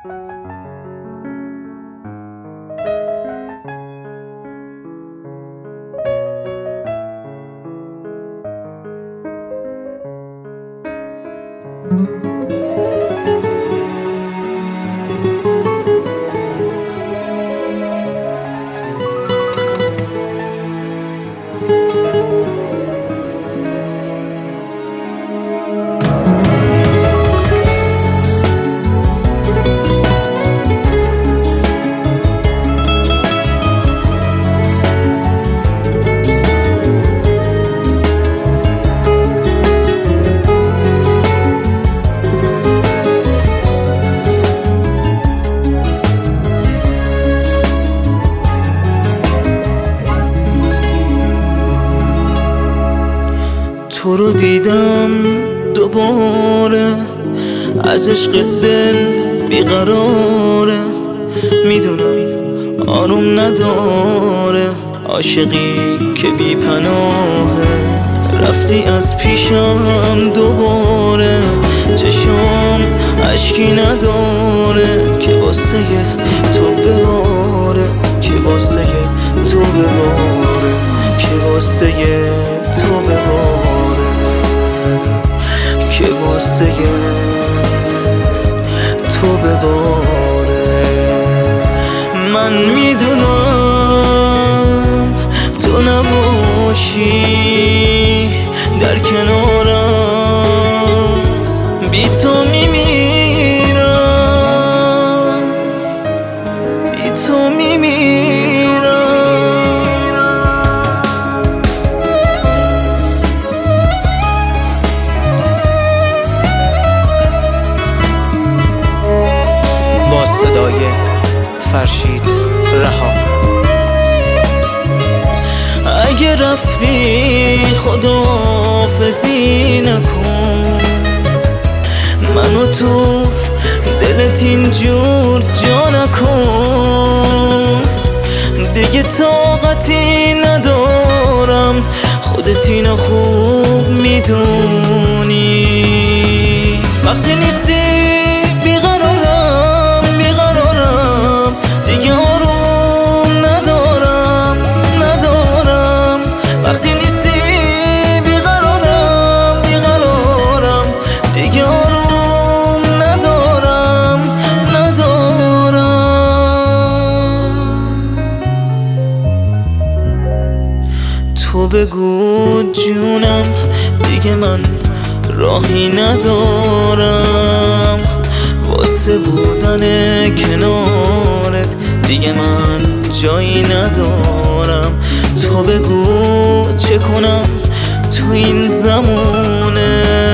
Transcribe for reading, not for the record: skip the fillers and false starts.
تو رو دیدم دوباره، از عشق دل بیقراره، میدونم آروم نداره، عاشقی که بی پناهه. رفتی از پیشم دوباره، چشم اشکی نداره که واسه تو بباره، که واسه تو بباره، که واسه تو بباره، که واسه تو بباره. من میدونم تو نباشی در کنارم، بی تو میمیرم، بی تو میمیرم. با صدای فرشید رها. اگه رفتی خداحافظی نکن، منو تو دلت اینجور جا نکن. دیگه طاقتی ندارم، خودت اینو خوب میدونی. وقتی نیستی بیقرارم، بیقرارم، دیگه آروم ندارم، ندارم. وقتی نیستی بیقرارم، بیقرارم، دیگه آروم ندارم، ندارم. تو بگو جونم، دیگه من راهی ندارم واسه بودن کنارت، دیگه من جایی ندارم. تو بگو چه کنم تو این زمونه،